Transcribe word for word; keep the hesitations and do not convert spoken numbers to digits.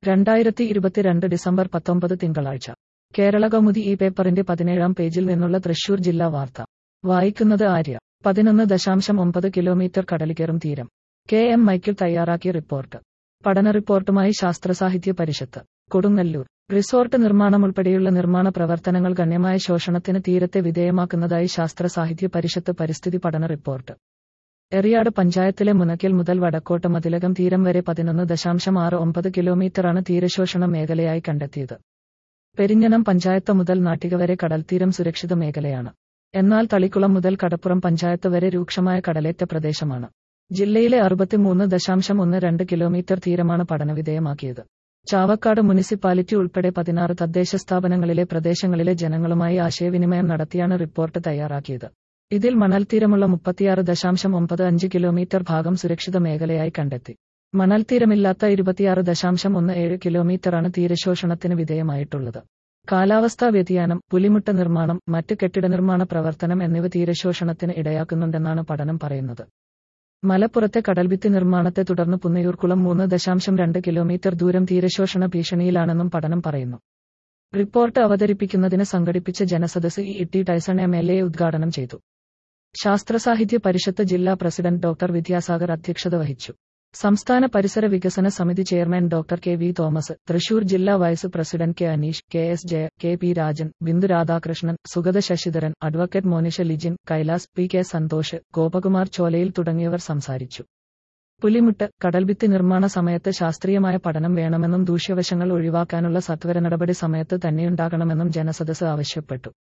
രണ്ടായിരത്തി ഇരുപത്തിരണ്ട് ഡിസംബർ പത്തൊമ്പത് തിങ്കളാഴ്ച കേരളകൗമുദി ഈ പേപ്പറിന്റെ പതിനേഴാം പേജിൽ നിന്നുള്ള തൃശൂർ ജില്ലാ വാർത്ത വായിക്കുന്നത് ആര്യ. പതിനൊന്ന് ദശാംശം ഒമ്പത് കിലോമീറ്റർ കടലികേറും തീരം. കെ എം മൈക്കിൾ തയ്യാറാക്കിയ റിപ്പോർട്ട്. പഠന റിപ്പോർട്ടുമായി ശാസ്ത്രസാഹിത്യ പരിഷത്ത്, കൊടുങ്ങല്ലൂർ. റിസോർട്ട് നിർമ്മാണമുൾപ്പെടെയുള്ള നിർമ്മാണ പ്രവർത്തനങ്ങൾ ഗണ്യമായ ശോഷണത്തിന് തീരത്തെ വിധേയമാക്കുന്നതായി ശാസ്ത്രസാഹിത്യ പരിഷത്ത് പരിസ്ഥിതി പഠന റിപ്പോർട്ട്. എറിയാട് പഞ്ചായത്തിലെ മുനക്കൽ മുതൽ വടക്കോട്ട് മതിലകം തീരം വരെ പതിനൊന്ന് ദശാംശം ആറ് ഒമ്പത് കിലോമീറ്ററാണ് തീരശോഷണ മേഖലയായി കണ്ടെത്തിയത്. പെരിഞ്ഞനം പഞ്ചായത്ത് മുതൽ നാട്ടിക വരെ കടൽത്തീരം സുരക്ഷിത മേഖലയാണ്. എന്നാൽ തളിക്കുളം മുതൽ കടപ്പുറം പഞ്ചായത്ത് വരെ രൂക്ഷമായ കടലേറ്റ പ്രദേശമാണ്. ജില്ലയിലെ അറുപത്തിമൂന്ന് ദശാംശം ഒന്ന് രണ്ട് കിലോമീറ്റർ തീരമാണ് പഠനവിധേയമാക്കിയത്. ചാവക്കാട് മുനിസിപ്പാലിറ്റി ഉൾപ്പെടെ പതിനാറ് തദ്ദേശ സ്ഥാപനങ്ങളിലെ പ്രദേശങ്ങളിലെ ജനങ്ങളുമായി ആശയവിനിമയം നടത്തിയാണ് റിപ്പോർട്ട് തയ്യാറാക്കിയത്. ഇതിൽ മണൽത്തീരമുള്ള മുപ്പത്തിയാറ് ദശാംശം ഒമ്പത് അഞ്ച് കിലോമീറ്റർ ഭാഗം സുരക്ഷിത മേഖലയായി കണ്ടെത്തി. മണൽത്തീരമില്ലാത്ത ഇരുപത്തിയാറ് ദശാംശം ഒന്ന് ഏഴ് കിലോമീറ്ററാണ് തീരശോഷണത്തിന് വിധേയമായിട്ടുള്ളത്. കാലാവസ്ഥാ വ്യതിയാനം, പുലിമുട്ട് നിർമ്മാണം, മറ്റ് കെട്ടിട നിർമ്മാണ പ്രവർത്തനം എന്നിവ തീരശോഷണത്തിന് ഇടയാക്കുന്നുണ്ടെന്നാണ് പഠനം പറയുന്നത്. മലപ്പുറത്തെ കടൽഭിത്തി നിർമ്മാണത്തെ തുടർന്ന് പുന്നയൂർക്കുളം മൂന്ന് ദശാംശം രണ്ട് കിലോമീറ്റർ ദൂരം തീരശോഷണ ഭീഷണിയിലാണെന്നും പഠനം പറയുന്നു. റിപ്പോർട്ട് അവതരിപ്പിക്കുന്നതിന് സംഘടിപ്പിച്ച ജനസദസ് E T Tyson M L A ഉദ്ഘാടനം ചെയ്തു. ശാസ്ത്രസാഹിത്യ പരിഷത്ത് ജില്ലാ പ്രസിഡന്റ് ഡോക്ടർ വിദ്യാസാഗർ അധ്യക്ഷത വഹിച്ചു. സംസ്ഥാന പരിസര വികസന സമിതി chairman doctor K V Thomas, Thrissur ജില്ലാ vice president K Aneesh, K S Jaya, K P Rajan, Bindu Radhakrishnan, Sugatha Sasidharan, advocate Monisha Lijin, Kailas, P K Santhosh, Gopakumar Cholayil തുടങ്ങിയവർ സംസാരിച്ചു. പുലിമുട്ട്, കടൽഭിത്തി നിർമ്മാണ സമയത്ത് ശാസ്ത്രീയമായ പഠനം വേണമെന്നും ദൂഷ്യവശങ്ങൾ ഒഴിവാക്കാനുള്ള സത്വര നടപടി സമയത്ത് തന്നെയുണ്ടാകണമെന്നും ജനസദസ് ആവശ്യപ്പെട്ടു.